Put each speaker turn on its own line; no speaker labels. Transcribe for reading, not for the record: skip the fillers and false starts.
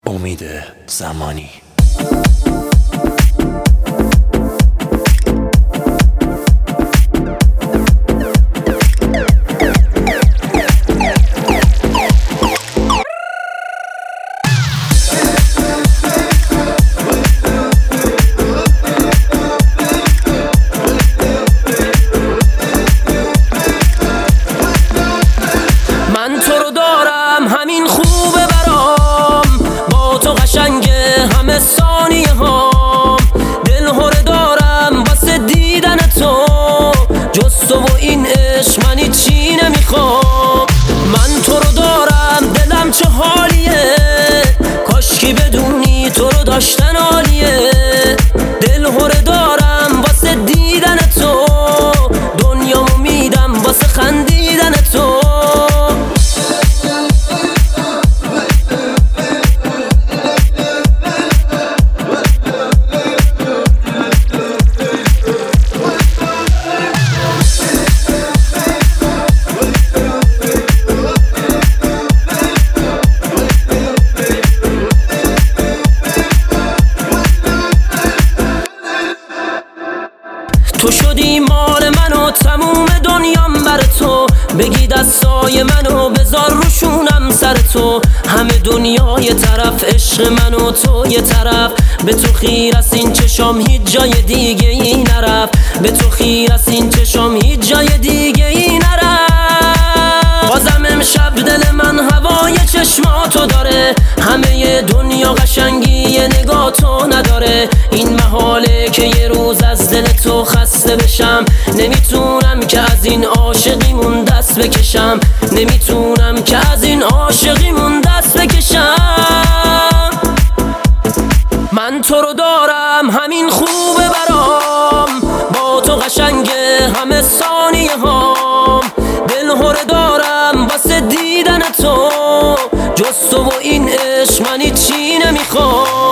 امید زمانی.
من تو رو دارم همین خوبه برام، با تو قشنگه همه ثانیه هام. دلهره دارم واسه دیدن تو، جز تو و این عشق من هیچی نمیخوام. من تو رو دارم دلم چه حالیه، کاشکی بدونی تو رو داشتن عالیه. دلهره دارم واسه دیدن تو، دنیامو میدم واسه خندیدن تو. تو شدی مال من و تموم دنیام بر تو، بگی دستای منو بذار روشونم سر تو. همه دنیا یه طرف، عشق من و تو یه طرف. به تو خیر است این چشام هیچ جای دیگه ای نرفت، به تو خیر است این چشام هیچ جای دیگه ای نرفت. بازم امشب دل من هوای چشماتو داره، همه دنیا قشنگی نگاه تو نداره. این محاله که یه روز از دل تو خسته بشم، نمیتونم که از این عاشقیمون دست بکشم، نمیتونم که از این عاشقیمون دست بکشم. من تو رو دارم همین خوبه برام، با تو قشنگه همه ثانیه هام. دلهره دارم واسه دیدن تو، جز تو و این عشق من هیچی نمیخوام.